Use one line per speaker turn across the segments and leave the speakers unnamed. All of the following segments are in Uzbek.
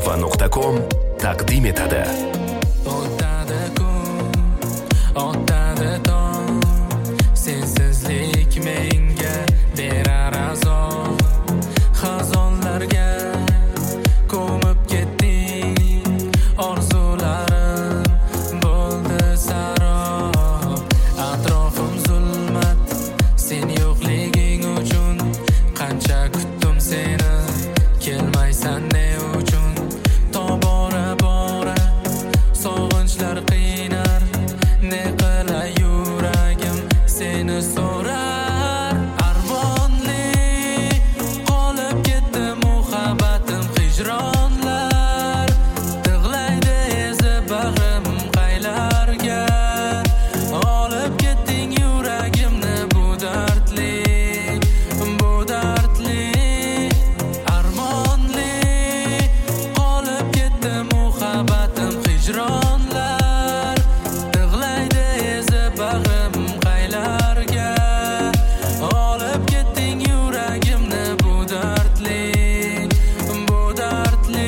muzanova.com taqdim etadi.
O'tadi kun, o'tadi tong, sensizlik menga berar azob. Xazonlarga ko'mib ketding, orzularim bo'ldi sarob. Atrofim zulmat, sen yo'qliging uchun qancha kutdim seni, kelmaysan ne uchun? Tobora bora sog'inchlar qiynar, ne qilay yuragim seni so'rar. Armonli qolib ketdi muhabbatim, hijronlar tig'laydi ezib bag'rim qaylarga. Olib ketding yuragimni, bu dardli, bu dardli. Armonli qolib ketdi muhabbatim, hijronlar tig'laydi ezib bag'rim qaylarga. Olib ketding yuragimni, bu dardli, bu dardli.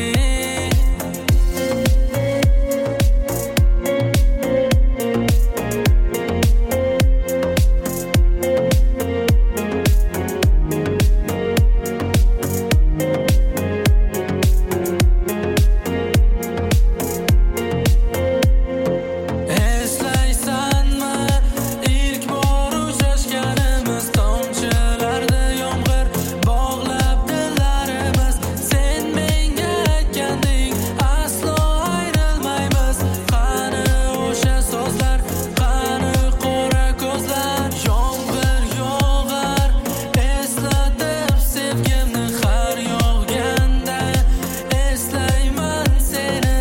Eslaysanmi ilk bor uchrashganimiz, tomchilarda yomg'ir bog'lab dillarimiz. Sen menga aytganding, aslo ayrilmaymiz. Qani o'sha so'zlar, qani qora ko'zlar? Yomg'ir yog'ar, eslatib sevgimni har yog'ganda. Eslayman seni,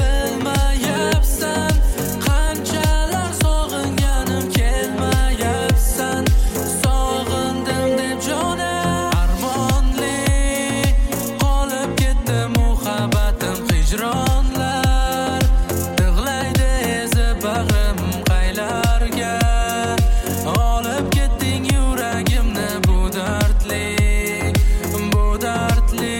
bilmayapsan qanchalar sog'inganim, kelmayapsan. Sog'indim deb jonim. Armonli qolib ketdi muhabbatim, hijronlar tig'laydi ezib bag'rim qaylarga. Olib ketding yuragimni, bu dardli, bu dardli.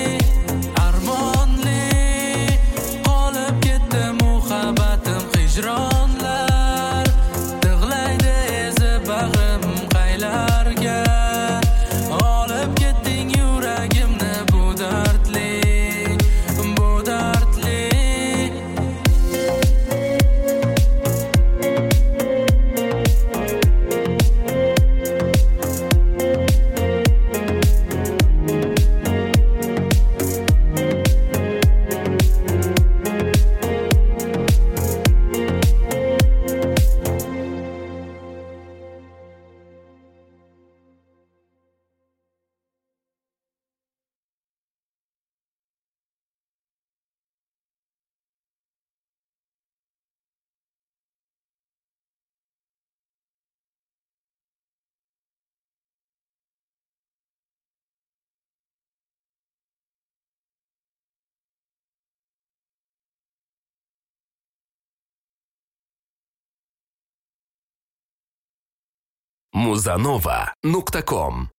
Armonli qolib ketdi muhabbatim, hijronlar tig'laydi ezib bag'rim qaylarga. Olib ketding yuragimni, bu dardli, bu dardli.
muzanova.com